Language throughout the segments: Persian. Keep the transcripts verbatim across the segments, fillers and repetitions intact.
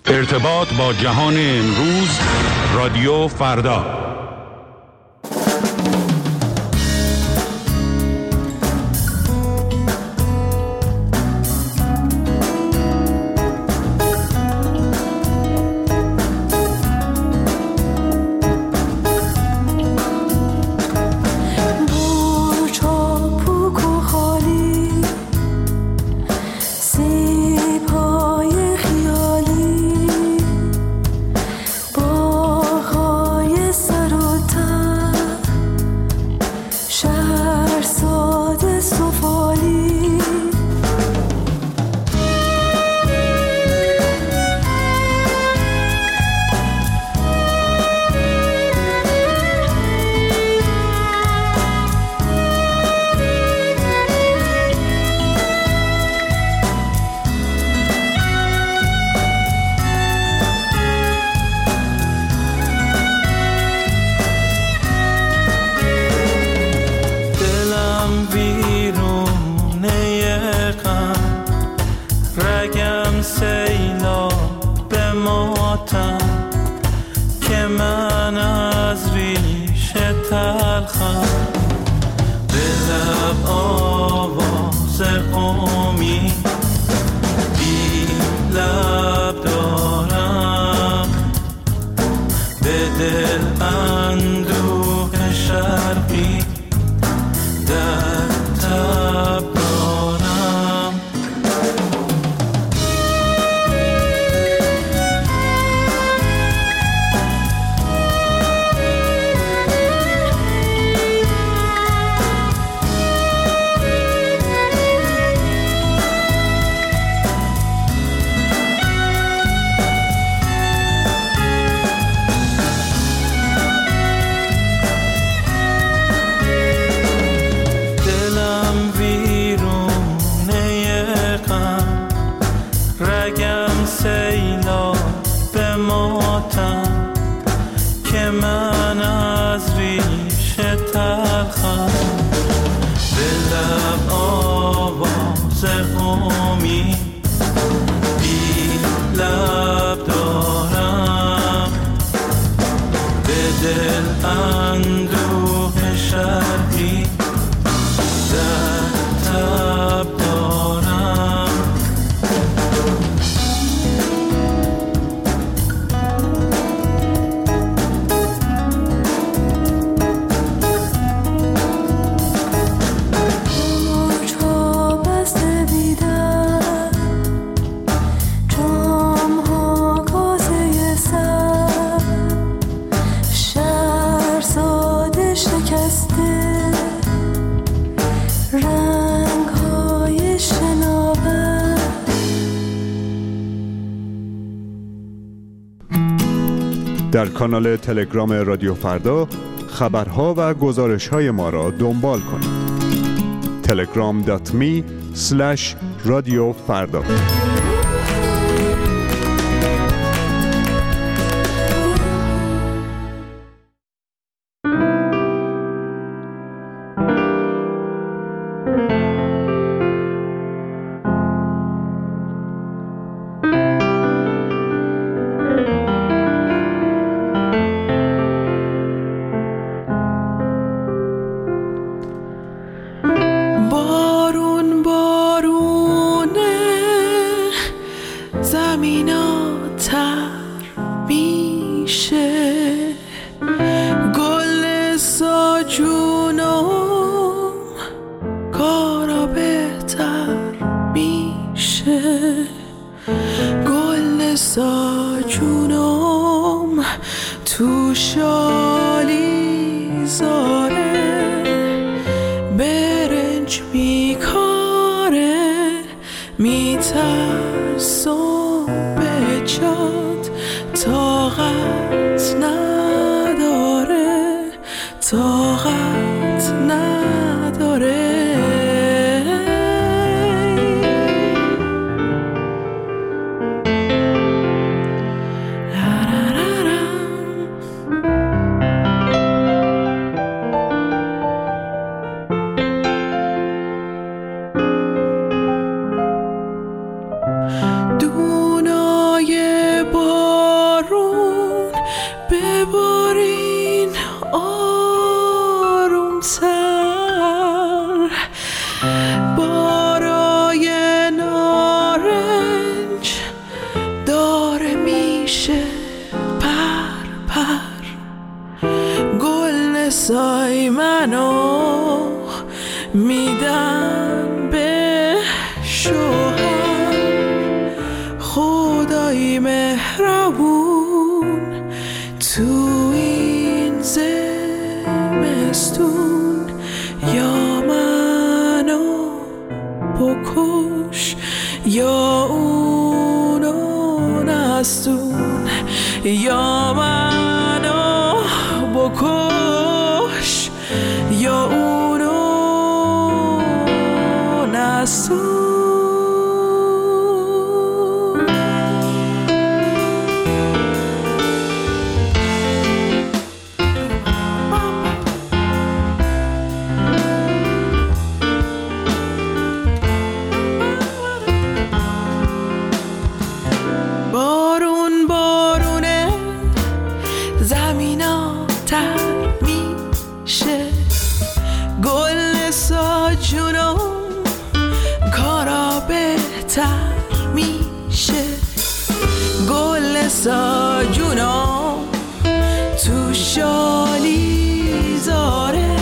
ارتباط با جهان امروز، رادیو فردا. در کانال تلگرام رادیو فردا خبرها و گزارش‌های ما را دنبال کنید. تلگرام دات می اسلش رادیو فردا. خدای مهربون تو این زمستون یا منو بکش یا اونو نستون، یا منو بکش یا اونو نستون. بارون بارونه زمینا تر میشه، گل ساجونو کارا بهتر میشه، گل ساجونو تو شالی زاره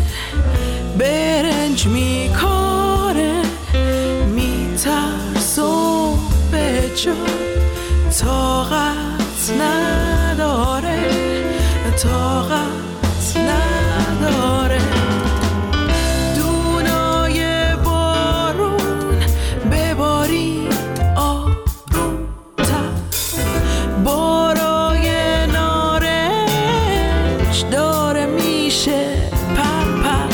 برنج میکاره، میترسم به جا طاقت نداره، طاقت نداره. دونای بارون بباری آرومتر، بارای نارنج داره میشه پر پر،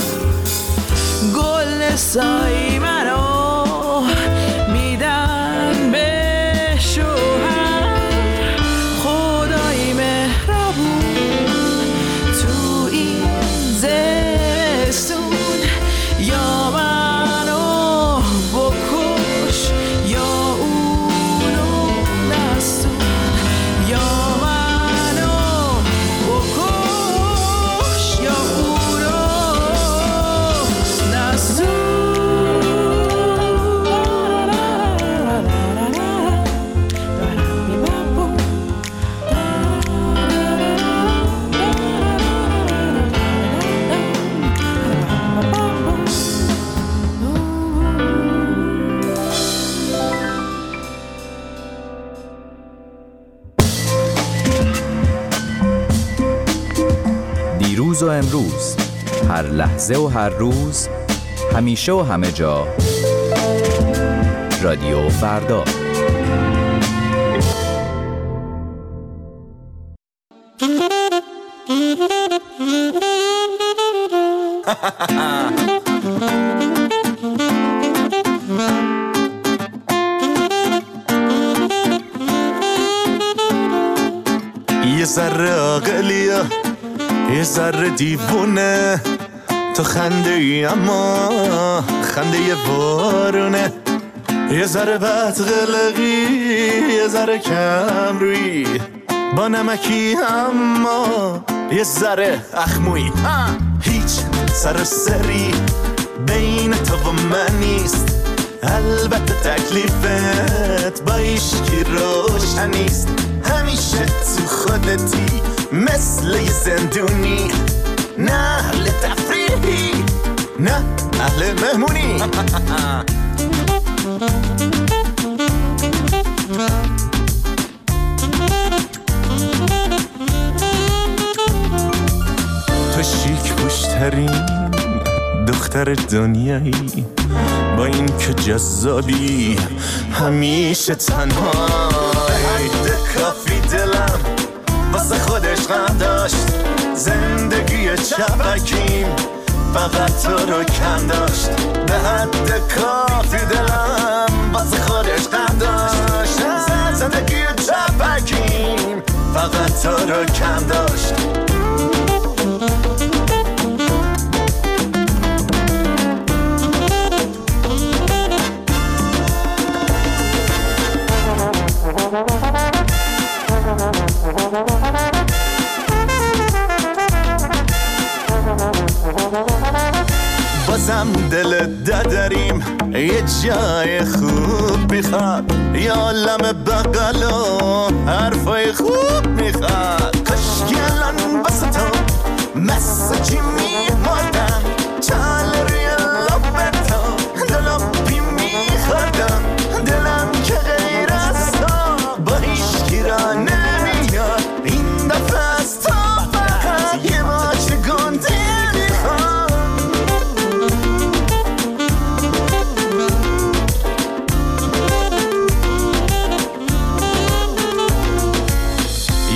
گل سایی منو میدن به دیروز و امروز، هر لحظه و هر روز، همیشه و همه جا، رادیو فردا. یه ذره عاقلیه یه ذره دیوونه، تو خنده ای اما خنده یه بارونه، یه ذره بدقلقی یه ذره کم روی، با نمکی اما یه ذره اخموی. هیچ سر سری بین تو و من نیست، البته تکلیفت با ایشکی روشنیست، همیشه تو خودتی مثل یه زندونی، نه اهل تفریحی نه اهل مهمونی. تو شیک پوشترین دختر دنیایی، با این که جذابی همیشه تنهایی، ده کافی دلم واسه خودش غم داشت، زندگی چپکیم فقط تو رو کم داشت، به حد کافی دلم واسه خودش غم داشت، زندگی چپکیم فقط تو رو کم داشت. بازم دل دادریم یه جای خوب میخواد، یه عالم بغل و حرفای خوب میخواد، کاشکی الان بس تو مثل چی میمردم، چال روی لب تو دلم پی میخوردم، دلم که غیر از تو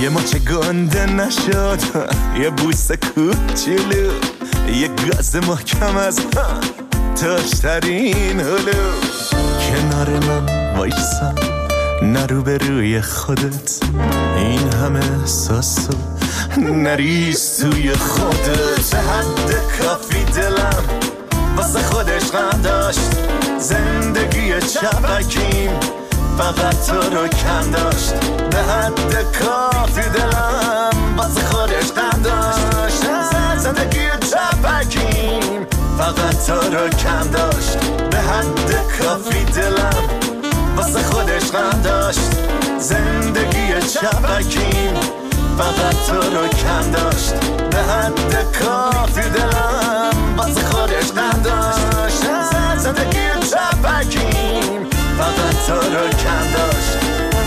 یه مچ گنده نشد، یه بوسه کوچولو، یه گاز محکم از تاشترین هلو. کنار من وایسا، نرو به روی خودت، این همه احساسو نریز توی خودت. به حد کافی دلم واسه خودش غم داشت، زندگی چپکیم فقط تو رو کم داشت. به حد کافی دلم واسه خودش غم داشت، زندگی چپکیم فقط تو رو کم داشت. به حد کافی دلم واسه خودش غم داشت، زندگی چپکیم فقط تو رو کم داشت. به حد کافی دلم واسه خودش غم داشت، زندگی چپکیم فقط تو رو کم داشت.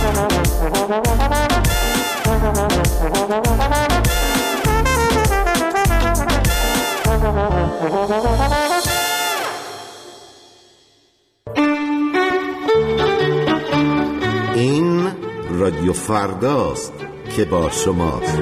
این رادیو فرداست که با شماست.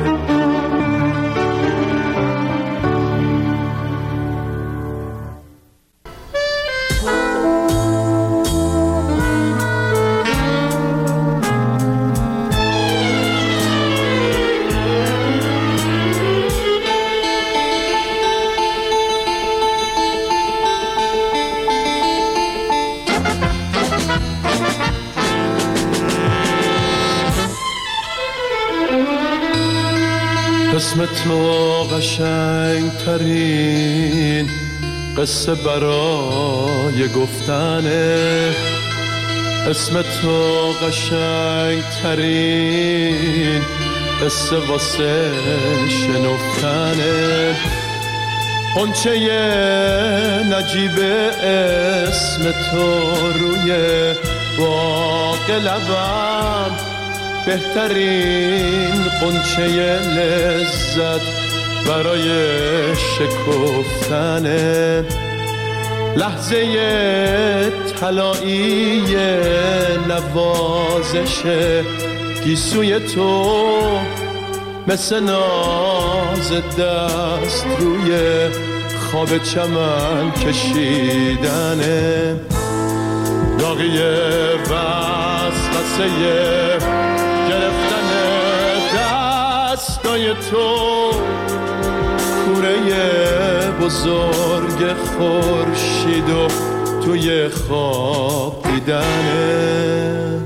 اسم تو قشنگ ترین قصه برای گفتنه، اسم تو قشنگ ترین قصه واسه شنفتنه. قنچه نجیب اسم تو روی باغ لبم، بهترین قنچه لذت برای شکفتنه. لحظه طلایی نوازش گیسوی تو، مثل ناز دست روی خواب چمن کشیدنه. داغی وسوسه گرفتن دستای تو، کوره بزرگ خورشید و توی خواب دیدنه.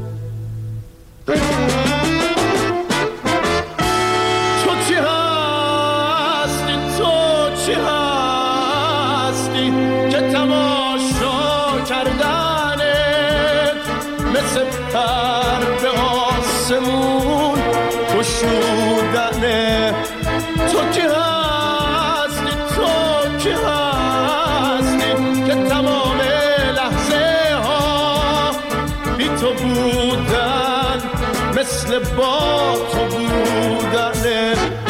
تو چی هستی، تو چی هستی که تماشا کردنت مثل پر به آسمون گشودنه. تو کی هستی، تو کی هستی که تمام لحظه ها بی تو بودن مثل با تو بودنه.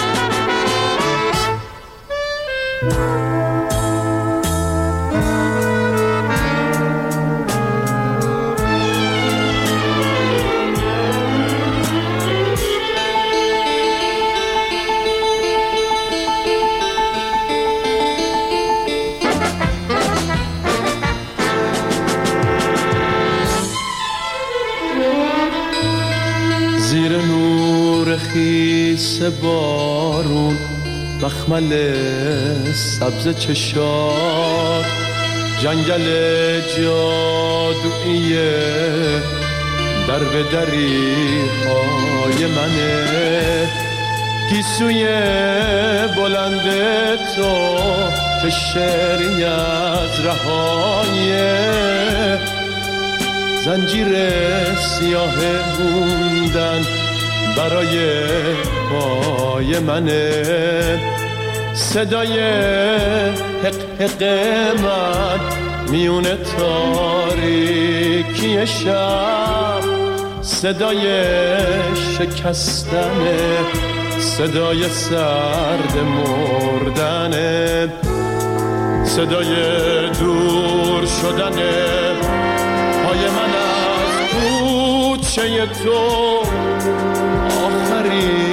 زیر نور خیس بارون مخمل سبز چشات، جنگل جادویی در به دری های منه. گیسوی بلند تو که شعری از رهایه، زنجیر سیاه موندن برای پای منه. صدای حق حق من میون تاریکی شب، صدای شکستنه، صدای سرد مردنه، صدای دور شدنه پای من از کوچه تو. آخرین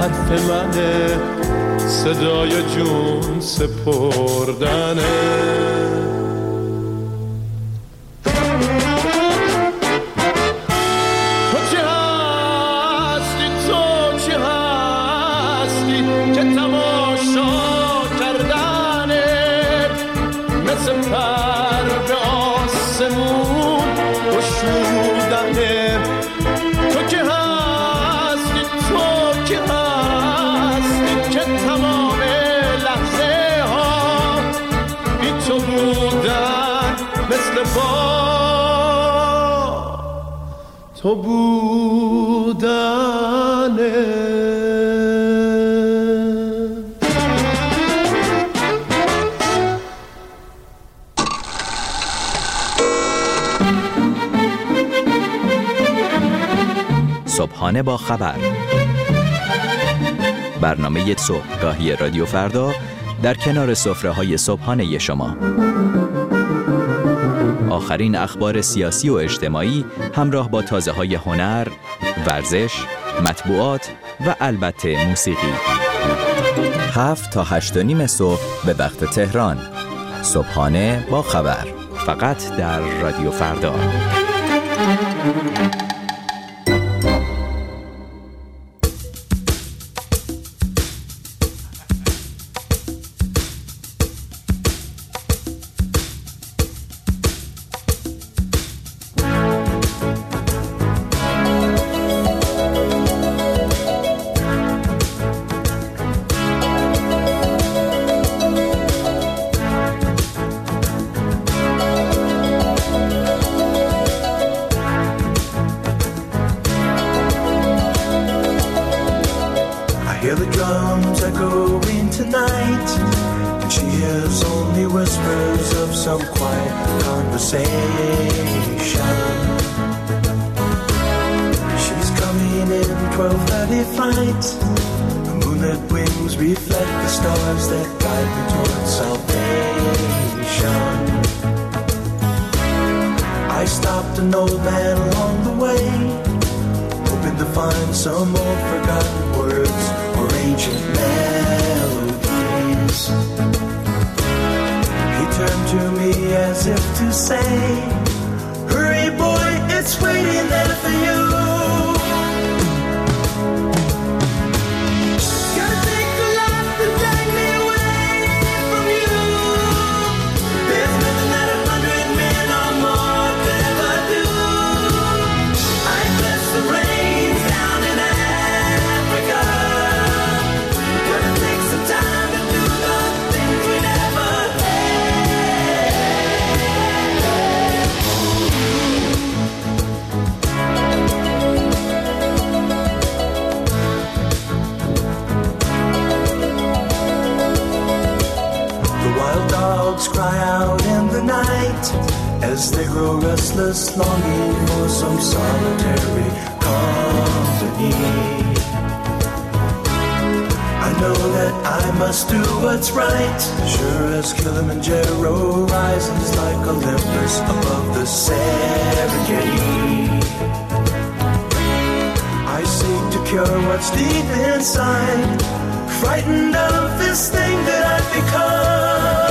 حرف منه، صدای جون سپردنه. تو بودنه. صبحانه با خبر، برنامه صبحگاهی رادیو فردا در کنار سفره‌های صبحانه شما. آخرین اخبار سیاسی و اجتماعی همراه با تازه‌های هنر، ورزش، مطبوعات و البته موسیقی. هفت تا هشت و نیم صبح به وقت تهران. صبحانه با خبر، فقط در رادیو فردا. Longing for some solitary company. I know that I must do what's right, sure as Kilimanjaro rises like Olympus above the Serengeti. I seek to cure what's deep inside, frightened of this thing that I've become.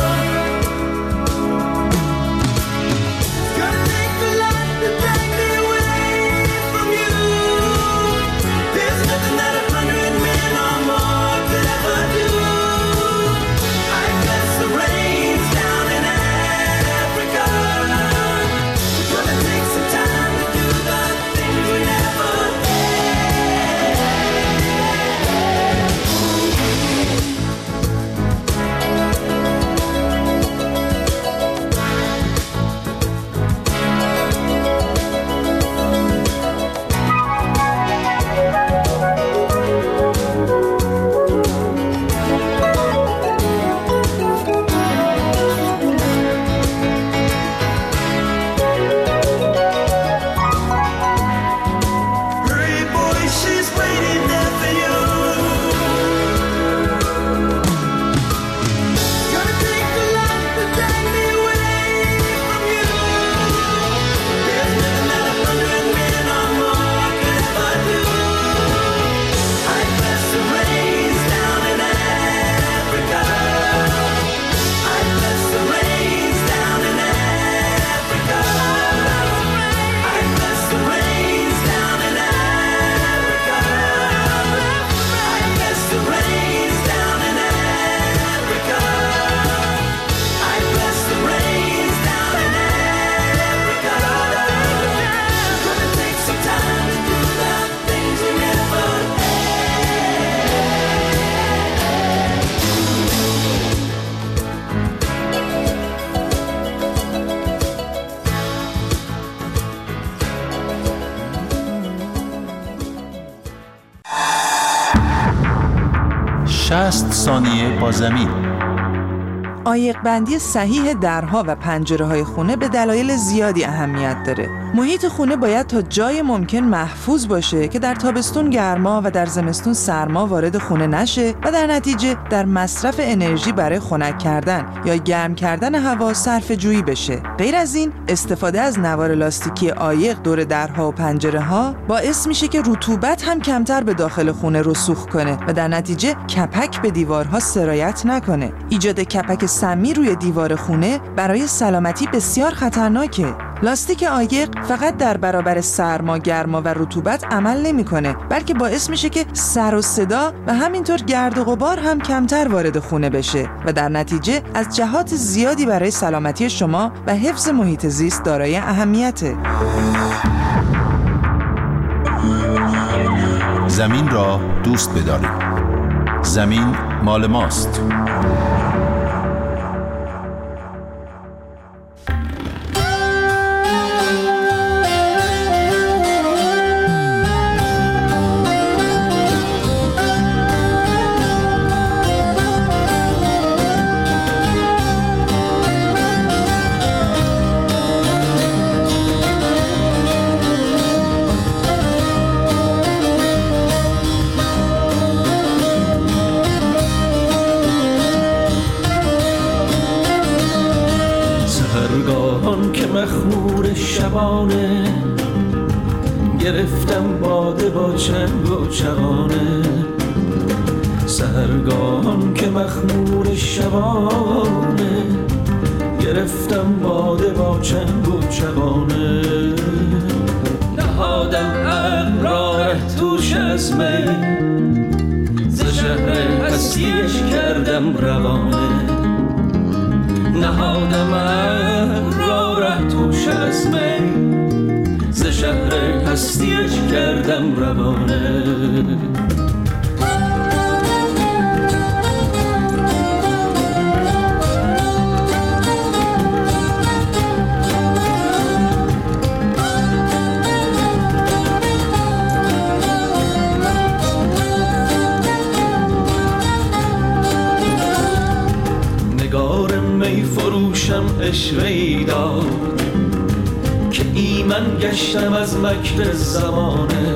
شصت ثانیه با زمین. عایق بندی صحیح درها و پنجره‌های خونه به دلایل زیادی اهمیت داره. محیط خونه باید تا جای ممکن محفوظ باشه که در تابستون گرما و در زمستون سرما وارد خونه نشه و در نتیجه در مصرف انرژی برای خنک کردن یا گرم کردن هوا صرفه جویی بشه. غیر از این، استفاده از نوار لاستیکی عایق دور درها و پنجره‌ها باعث میشه که رطوبت هم کمتر به داخل خونه رسوخ کنه و در نتیجه کپک به دیوارها سرایت نکنه. ایجاد کپک سمی روی دیوار خونه برای سلامتی بسیار خطرناکه. لاستیک عایق فقط در برابر سرما، گرما و رطوبت عمل نمی‌کنه، بلکه باعث میشه که سر و صدا و همینطور گرد و غبار هم کمتر وارد خونه بشه و در نتیجه از جهات زیادی برای سلامتی شما و حفظ محیط زیست دارای اهمیته. زمین را دوست بدارید. زمین مال ماست. مخمور شبانه گرفتم باده با چنگ و چغانه، سحرگاهان که مخمور شبانه گرفتم باده با چنگ و چغانه، نهادم اقرار توش از می ز شهر هستیش کردم روانه، نهادم اقرار توش از می ز شهر هستیش کردم روانه. نگار می فروشم عشوه‌ای داد که ایمن گشتم از مکر زمانه،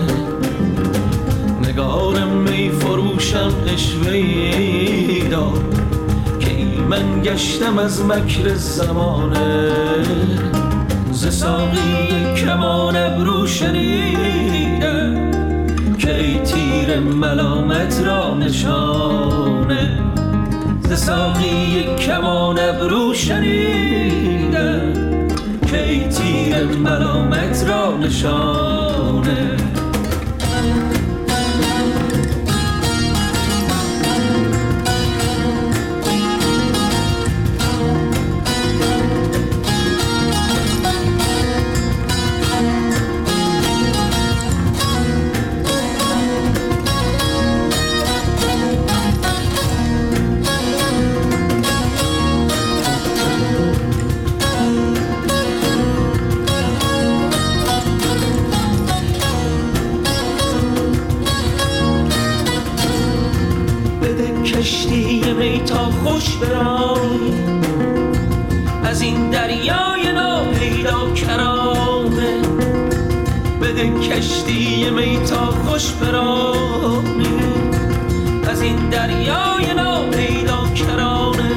نگار می فروشم عشوه‌ای داد که ایمن گشتم از مکر زمانه، ز ساقی کمان ابرو شنیدم که ای تیر ملامت را نشانه، ز ساقی کمان ابرو شنیدم که ای تیر ملامت را نشانه. کشتی می تا خوش برانی از این دریای ناپیدا کرانه، بده کشتی می تا خوش برانی از این دریای ناپیدا کرانه،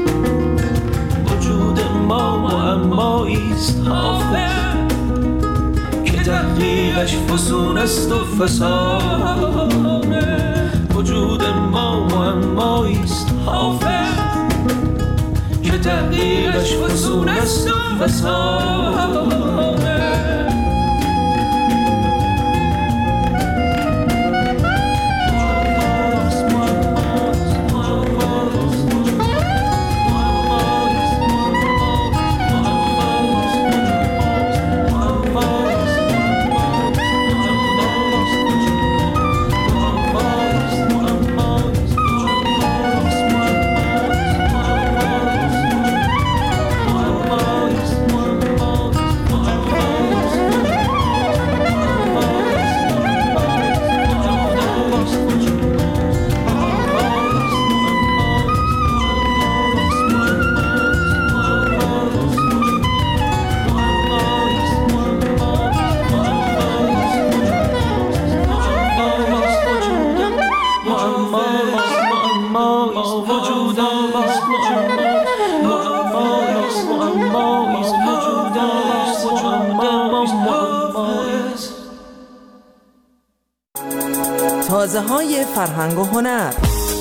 وجود ما معماییست حافظ که تحقیقش فسون است و فسانه، وجود ما معماییست حافظ که تحقیقش فسون است و فسانه. تازه های فرهنگ و هنر.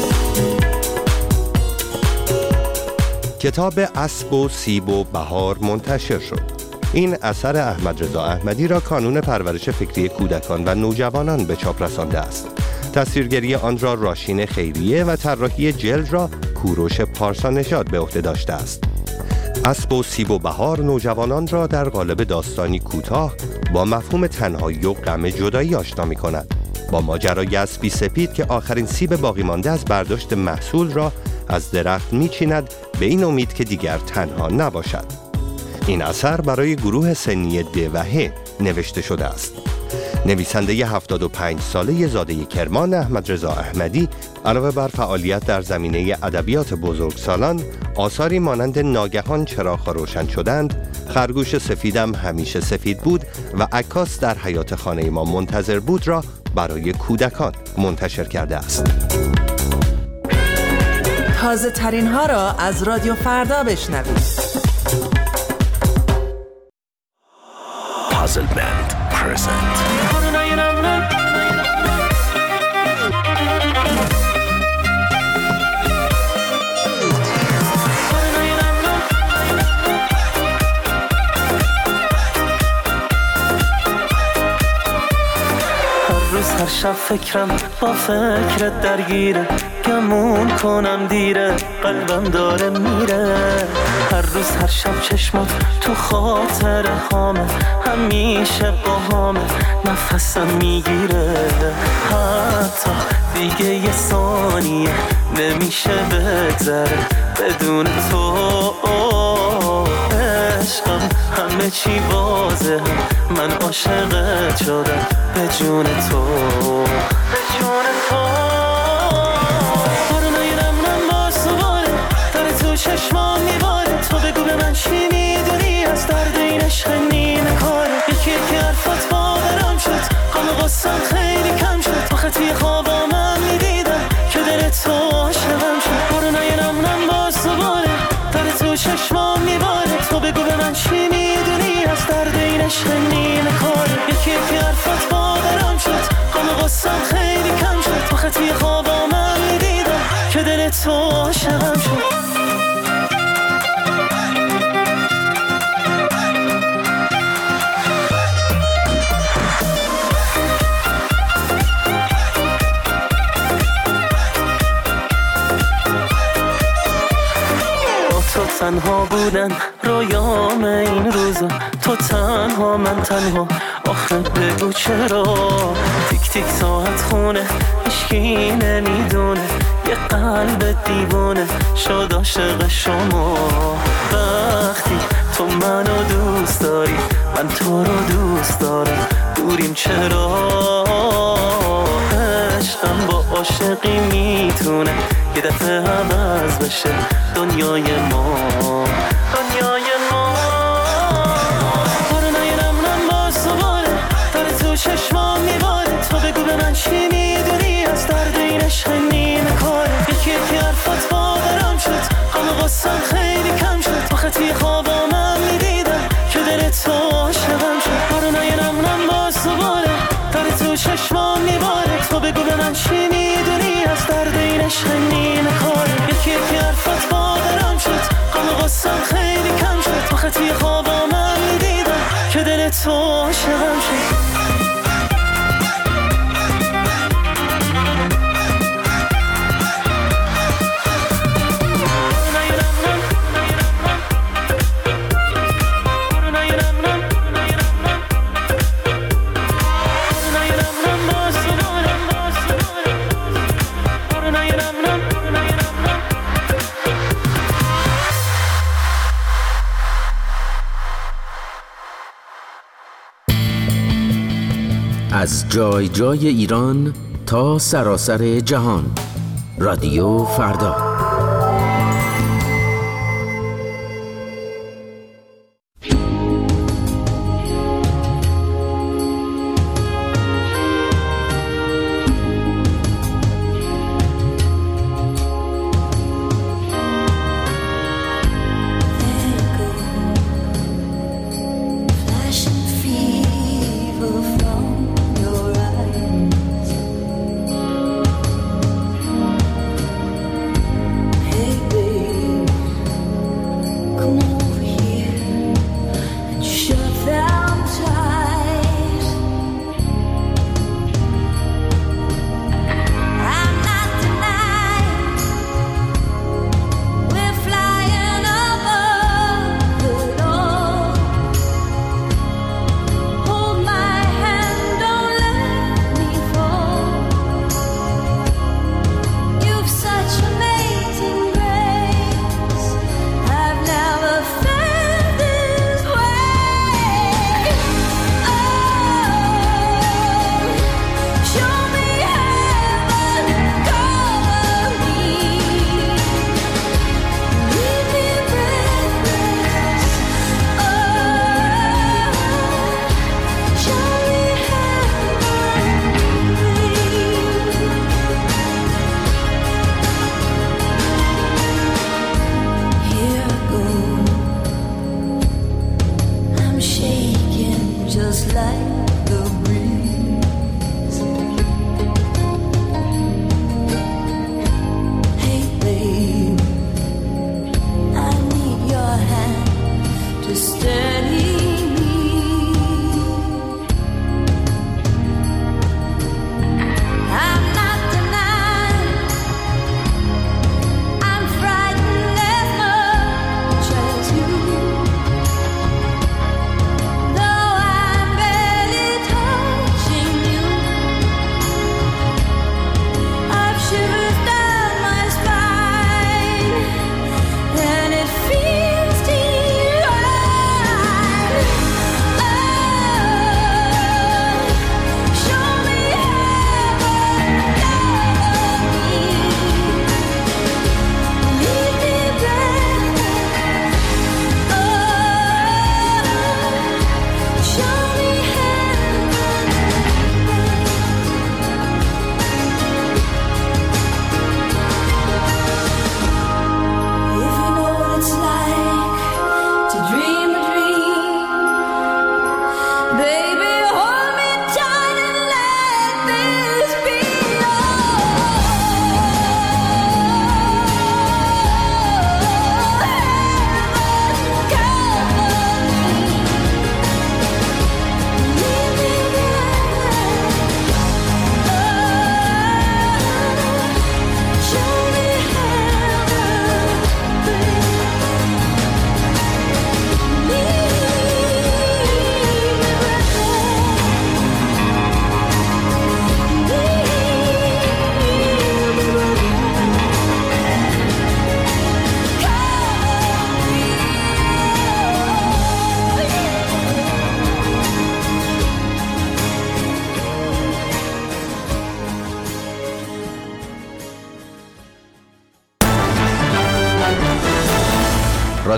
کتاب اسب و سیب و بهار منتشر شد. این اثر احمد رضا احمدی را کانون پرورش فکری کودکان و نوجوانان به چاپ رسانده است. تصویرگری آن را راشین خیریه و طراحی جلد را کوروش پارسا نژاد به عهده داشته است. اسب و سیب و بهار نوجوانان را در قالب داستانی کوتاه با مفهوم تنهایی و غم جدایی آشنا می‌کند. با ماجرای اسبی سپید که آخرین سیب باقی مانده از برداشت محصول را از درخت می‌چیند به این امید که دیگر تنها نباشد. این اثر برای گروه سنی د و ه نوشته شده است. نویسنده هفتاد و پنج ساله زاده کرمان احمد رضا احمدی علاوه بر فعالیت در زمینه ادبیات بزرگسالان، آثاری مانند ناگهان چراغ‌ها روشن شدند، خرگوش سفیدم همیشه سفید بود و عکاس در حیات خانه ما منتظر بود را برای کودکان منتشر کرده است. تازه ترین ها را از رادیو فردا بشنوید. Puzzle Band present. هر شب فکرم با فکرت درگیره، گمون کنم دیره، قلبم داره میره. هر روز هر شب چشمات تو خاطر هامه، همیشه با هامه نفسم میگیره. حتی دیگه یه ثانیه نمیشه بگذره بدون تو. عشقم همه چی واضحه، من عاشقت شدم به جون تو، به جون تو. بارونای نمونم باز دوباره داره تو چشمام میباره. تو بگو به من چی میدونی از درد این عشق نیمه کاره. یکی یکی حرفات باورم شد، غم غصم خیلی کم شد. آخه توی خوابام هم میدیدم که دل تو عاشقم شد. بارونای نمونم باز دوباره داره تو چشمام میباره. تو بگو به من چی میدونی از درد این عشق نیمه کاره. یکی یکی حرفات باورم شد، غم غصم خیلی کم شد. آخه توی خوابام هم میدیدم که دل تو عاشقم شد. تنها بودن رویام این روزا، تو تنها من تنها. آخه بگو چرا تیک تیک ساعت خونه هیچکی نمیدونه. یه قلب دیوانه شد عاشق شما. وقتی تو منو دوست داری من تو رو دوست دارم، دوریم چرا؟ عشقم با عاشقی میتونه یه دفعه عوض بشه دنیای ما، دنیای ما. بارونای نمونم باز دوباره داره تو چشمام میباره. تو بگو به من چی میدونی از درد این عشق نیمه کاره. یکی یکی حرفات باورم شد، غم غصم خیلی کم شد. آخه توی خوابام هم میدیدم که دل تو عاشقم شد. بارونای نمونم باز دوباره داره تو چشمام میباره. تو بگو به من چی میدونی از درد این عشق نیمه کاره. یکی یکی حرفات باورم شد، غم غصم خیلی کم شد. آخه توی خوابام هم میدیدم که دل تو عاشقم شد. از جای جای ایران تا سراسر جهان، رادیو فردا.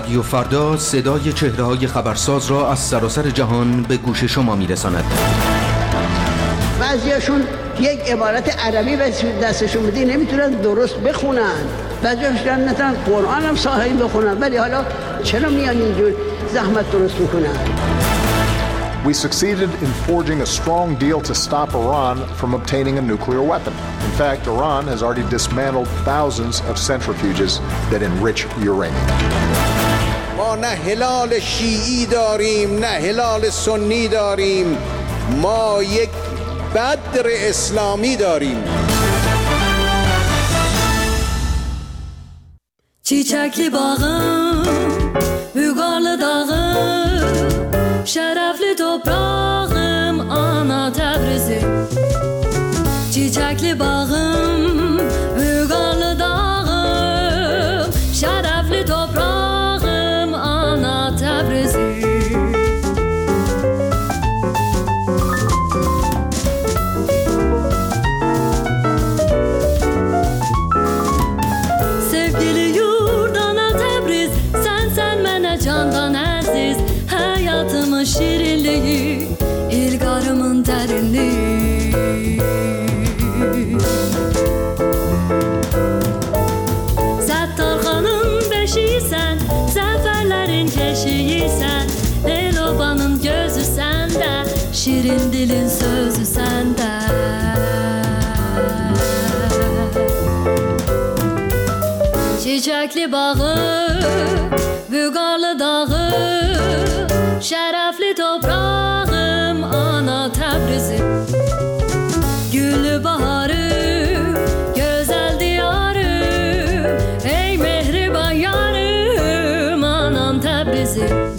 رادیو فردا صدای چهره‌های خبرساز را از سراسر جهان به گوش شما می‌رساند. بعضیاشون یک عبارت عربی به دستشون بدی نمیتونن درست بخونن، بعضیاشون نتونن قرآن هم صحیح بخونن، ولی حالا چرا میان اینجور زحمت درست میکنن؟ We succeeded in forging a strong deal to stop Iran from obtaining a nuclear weapon. In fact, Iran has already dismantled thousands of centrifuges that enrich uranium. ما نه هلال شیعی داریم نه هلال سنی داریم، ما یک بدر اسلامی داریم. Çiçekli bağım, Vügarlı dağım, şerefli toprağım, ana Tebrizim. Çiçekli bağım, Vügarlı dağım, şerefli toprağım, ana Tebrizim. Candan aziz hayatımın şirinliği, ilgarımın derinliği. Zettarxanın beşiysen, zaferlerin keşiysen, Elobanın gözü sende, şirin dilin sözü sende. Çiçekli bağı, Vügarlı dağı, şerefli toprağım, ana Tebrizim. Güllü baharım, güzel diyarım, ey mehriban yarım, anam Tebrizim.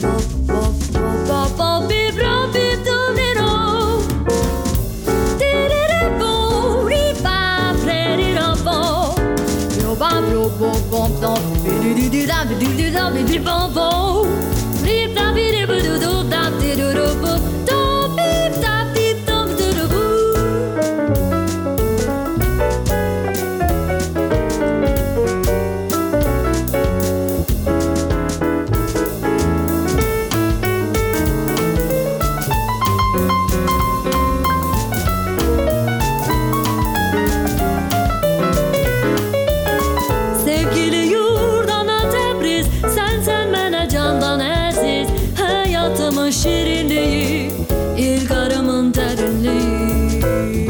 Şirinliği, ilgarımın derinliği.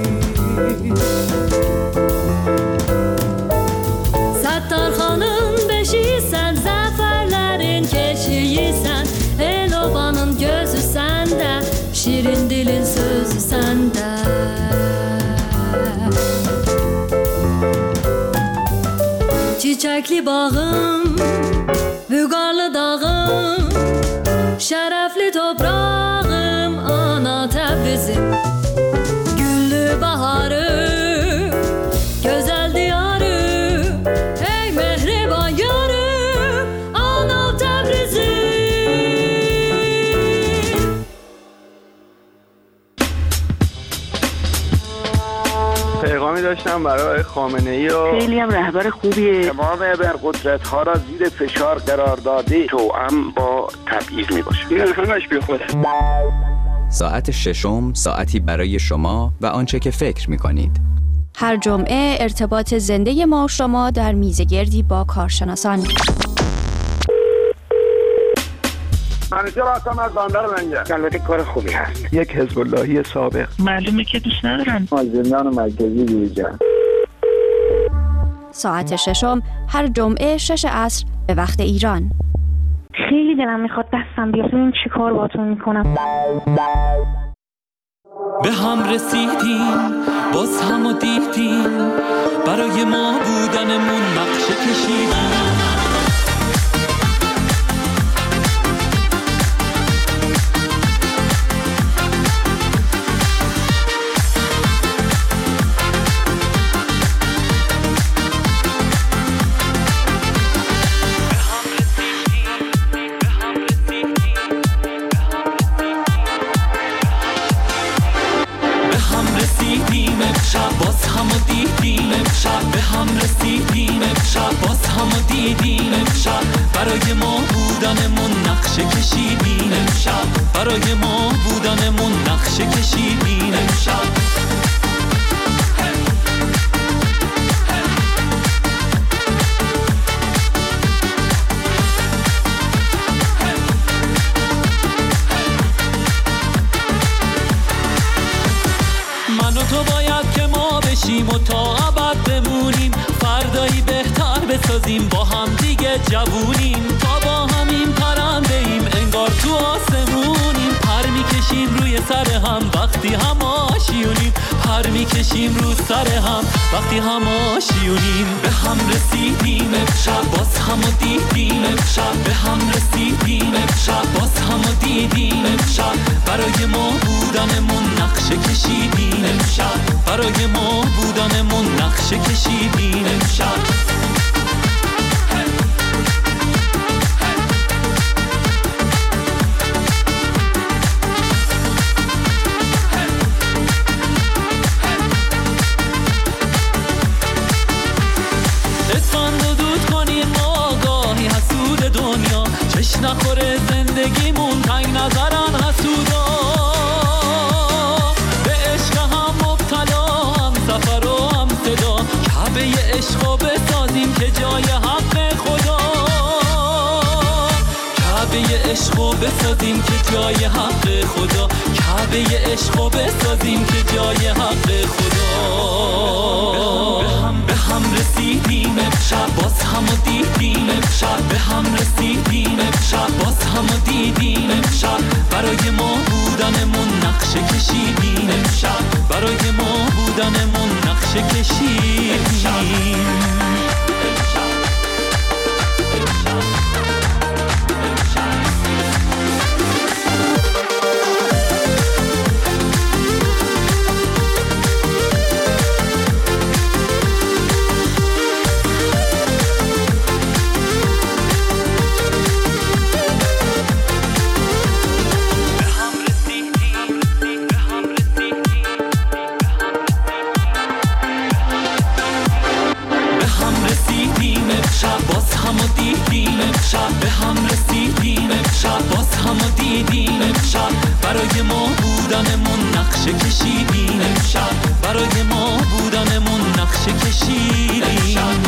Zettarxanın beşiysen, zaferlerin keşiysen, Elobanın gözü sende, şirin dilin sözü sende. Çiçekli bağım, Vügarlı dağım, şerefli toprağım, ana Tebrizim. Güllü baharım, güzel diyarım, ey mehriban yarım, ana Tebrizim. پیغامی داشتم برای خامنه‌ای و خیلی هم رهبر خوبیه. تمام ابرقدرت‌ها را زیر فشار قرار داده، توأم با تبعیض میباشه. این همش بی خوده. ساعت ششم ساعتی برای شما و آنچه که فکر می‌کنید. هر جمعه ارتباط زنده ما و شما در میزگردی با کارشناسان. منیجر هستم از بندر منجر. البته کار خوبی هست. یک حزب اللهی سابق. معلومه که دوست ندارن. از زندان مرکزی بیرون. ساعت ششم هر جمعه شش عصر به وقت ایران. خیلی دلم میخواد دستم بیاد ببینم چی کار باهاتون میکنم. به هم رسیدیم باز همو دیدیم، برای ما بودنمون نقشه کشیدیم. شب باز همو دیدیم امشب، به هم رسیدیم امشب، باز همو دیدیم امشب، برای ما بودنمون نقشه کشیدیم امشب، برای ما بودنمون نقشه کشیدیم امشب. تو باید که ما بشیم و تا ابد بمونیم، فردایی بهتر بسازیم، با هم دیگه جوونیم، تا با همین پرنده ایم انگار تو آسمونیم، پر میکشیم روی سر هم وقتی هم آشیونیم، پر میکشیم رو سر هم وقتی هم آشیونیم. به هم رسیدیم امشب، باز همو دیدیم امشب، به هم رسیدیم امشب، باز همو دیدیم امشب، برای ما بودنمون نقشه کشیدیم امشب، برای ما بودنمون نقشه کشیدیم امشب. نخوره زندگیمون تنگ نظرن حسودا، به عشق هم مبتلا، هم سفر و هم صدا، کعبه عشقو بسازیم که جای حق خدا، کعبه عشقو بسازیم که جای حق خدا، کعبه عشقو بسازیم که جای حق خدا. به هم به هم رسیدیم امشب، باز همو دیدیم امشب، به هم رسیدیم امشب، باز همو دیدیم امشب، برای ما بودنمون نقشه کشیدیم امشب، برای ما بودنمون نقشه کشیدیم امشب. برای ما بودنمون نقشه کشیدیم امشب، برای ما بودنمون نقشه کشیدیم امشب.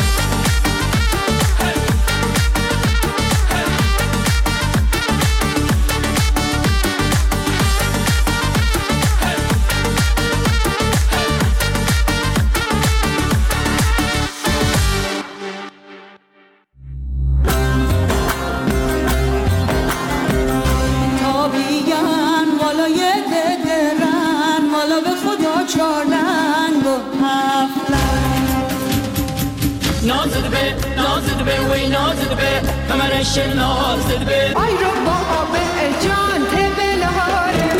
نازد به نازد به وی نازد به کمرش نازد به آی رو بابا به جان تبلهاره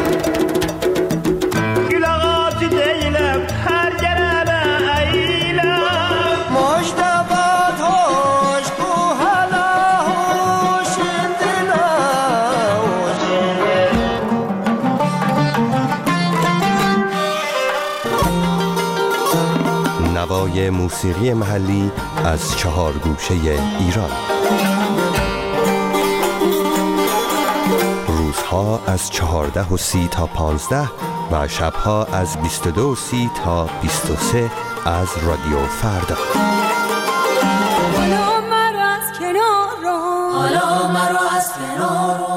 گلاغات دیلم هر گرانه ایلم مجتبات هوش بو هلا هوش نوای موسیقی محلی از چهار گوشه ایران. روزها از چهارده و سی تا پانزده و شبها از بیست و دو و سی تا بیست و سه از رادیو فردا. حالا مرا از کنار رو، حالا مرا از کنار رو.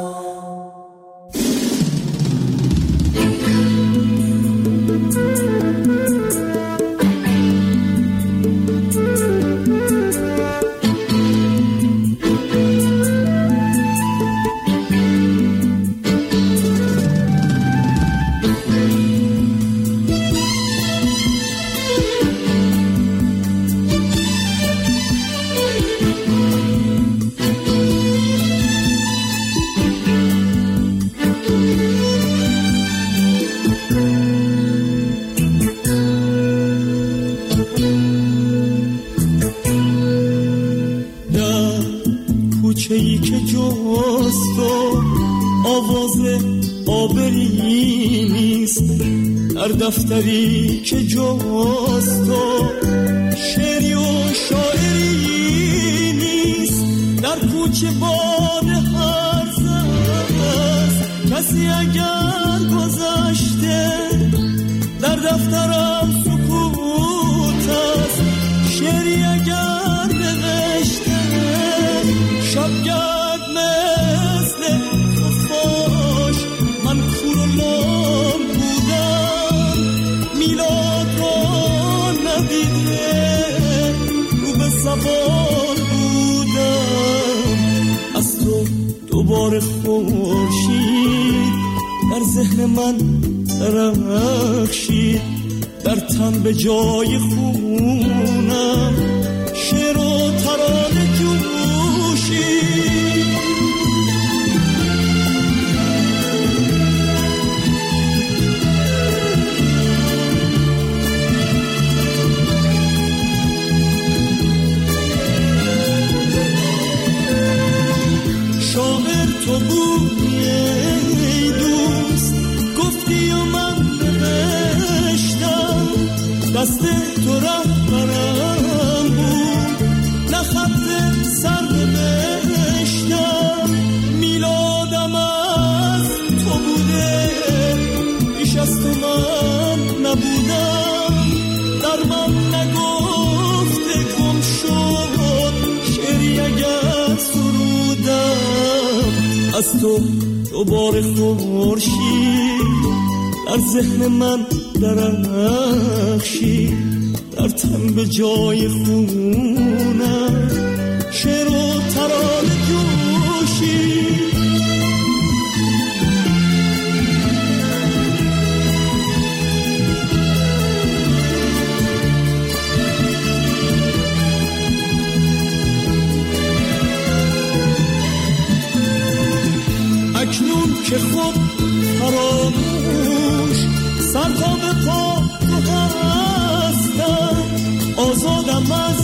کوچه‌ای که جز تو آواز آبری نیست، در دفتری که جز تو شعری و شاعری نیست، در کوچه باد هرز است کسی اگر گذشته، در دفترم سکوت است شعری اگر نوشته، شبگرد مثل خفاش من کور و لام بودم، میلاد را ندیده رو به زبان بودم، از تو دوباره خورشید در ذهن من درخشید، در تن به جای خونم شعر و ترانه جوشید. شاعر تو بودی ای دوست، گفتی و من نوشتم، دست تو رهبرم بود نه خط سر نوشتم، میلادم از تو بوده بیش از تو من نبودم، در من نگفته گم شد شعری اگر سرودم، از تو دوباره خورشید در ذهن من درخشید، در تن به جای خونم شعر و ترانه جوشید. اکنون که خود فراموش سر تا به پا تو هستم، آزادم از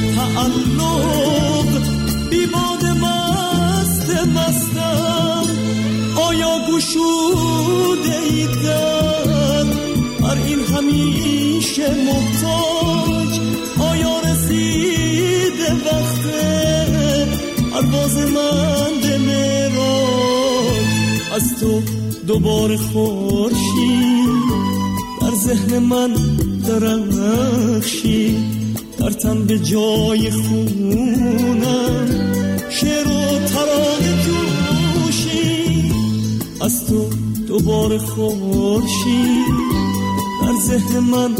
تعلق بی باد مست مستم، آیا گشوده ای در هر این همیشه محتاج، آیا رسیده وقت پرواز من به معراج، از تو دوباره خورشید در ذهن من درخشید، در تن به جای خونم شعر و ترانه جوشید، از تو دوباره خورشید در ذهن من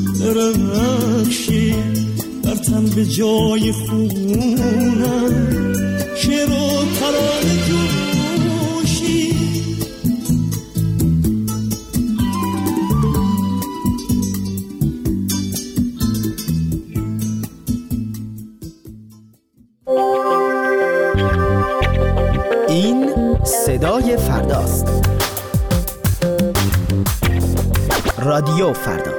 درخشید، در تن به جای خونم شعر و ترانه جوشید. این صدای فرداست. رادیو فردا.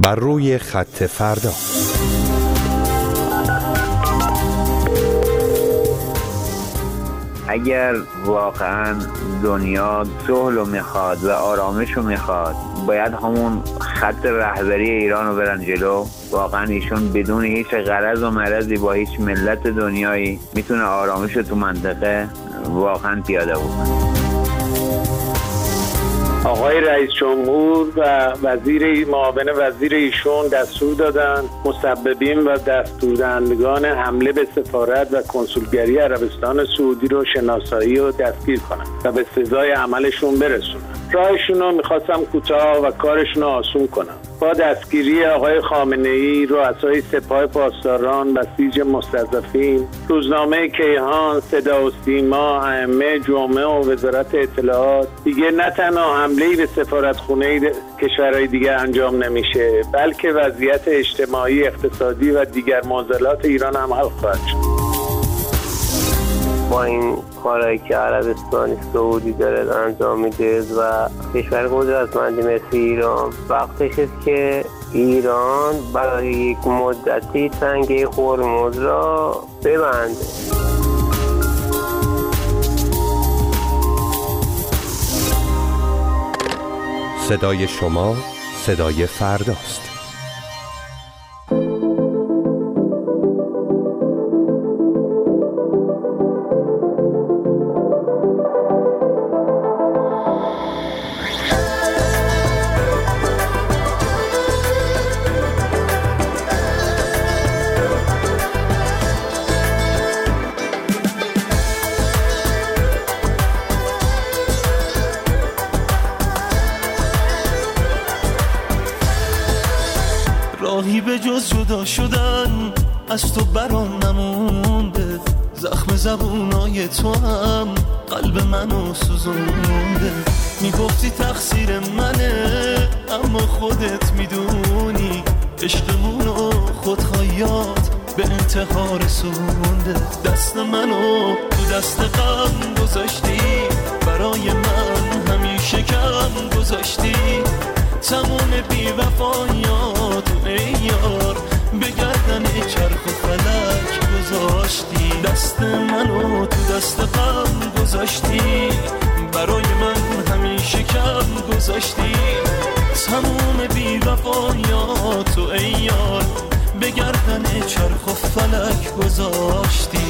بر روی خط فردا. اگر واقعا دنیا صلح رو میخواد و آرامش رو میخواد، باید همون خط رهبری ایران رو برن جلو. واقعا ایشون بدون هیچ غرض و مرضی با هیچ ملت دنیایی میتونه آرامش رو تو منطقه واقعا پیاده بکنه. آقای رئیس جمهور و وزیر معاون وزیر ایشون دستور دادن مسببین و دستوردهندگان حمله به سفارت و کنسولگری عربستان سعودی رو شناسایی و دستگیر کنن و به سزای عملشون برسونن. راهشون رو میخواستم کوتاه و کارشون رو آسون کنم. با دستگیری آقای خامنه‌ای، رؤسای سپاه پاسداران، بسیج مستضعفین، روزنامه کیهان، صدا و سیما، ائمه جمعه و وزارت اطلاعات، دیگه نه تنها حمله‌ای به سفارتخونه کشورهای دیگه انجام نمیشه، بلکه وضعیت اجتماعی، اقتصادی و دیگر معضلات ایران هم حل خواهد شد. با این کارهایی که عربستان سعودی داره انجام میده و کشور قدرتمندی مثل ایران، وقتش است که ایران برای یک مدتی تنگه هرمز را ببنده. صدای شما صدای فرداست. راهی به جز جدا شدن از تو برام نمونده، زخم زبونای تو هم قلب منو سوزونده. میگفتی تقصیر منه اما خودت میدونی عشقمونو خودخواهیات به انتحار رسونده. دست منو تو دست غم گذاشتی، برای من همیشه کم گذاشتی. تموم بی وفایات ای یار به گردن چرخ و فلک گذاشتی. دست منو تو دست غم گذاشتی، برای من همیشه کم گذاشتی. تموم بی وفایات ای یار به گردن چرخ و فلک گذاشتی.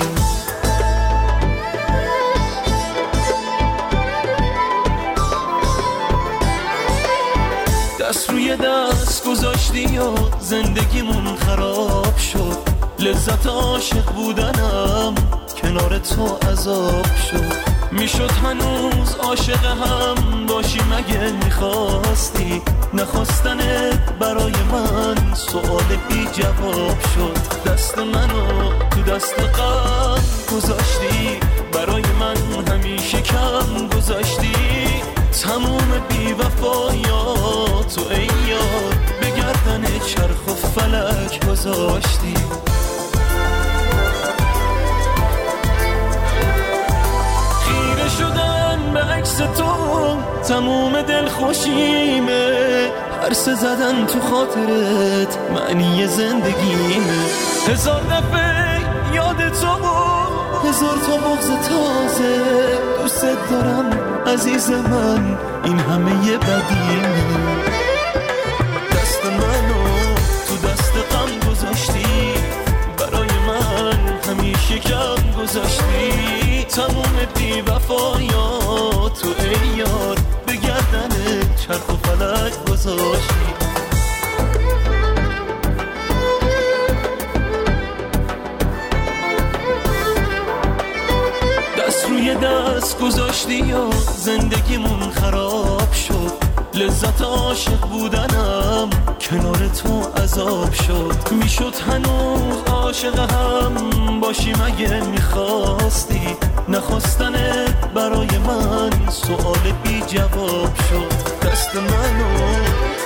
دست روی دست گذاشتی و زندگیمون خراب شد. لذت عاشق بودنم کنار تو عذاب شد. میشد هنوز عاشق هم باشی مگه میخواستی؟ نخواستنت برای من سؤال بی جواب شد. دست منو تو دست غم گذاشتی، برای من همیشه کم گذاشتی. تموم بی وفایات و ای یار به گردن چرخ و فلک گذاشتی. خیره شدن به عکس تو تموم دل خوشیمه. عرصه زدن تو خاطرت معنی زندگیمه. هزار دفعه یاد تو و هزار تا بغض تازه. دوست دارم عزیز من، این همه یه بدیمه. دست منو تو دست غم گذاشتی، برای من همیشه کم گذاشتی. تموم بی وفایات تو ای یار به گردن چرخ و فلک گذاشتی. دست روی دست گذاشتی و زندگیمون خراب شد. لذت عاشق بودنم کنار تو عذاب شد. میشد هنوز عاشق هم باشی مگه میخواستی؟ نخواستنت برای من سؤال بی جواب شد. دست منو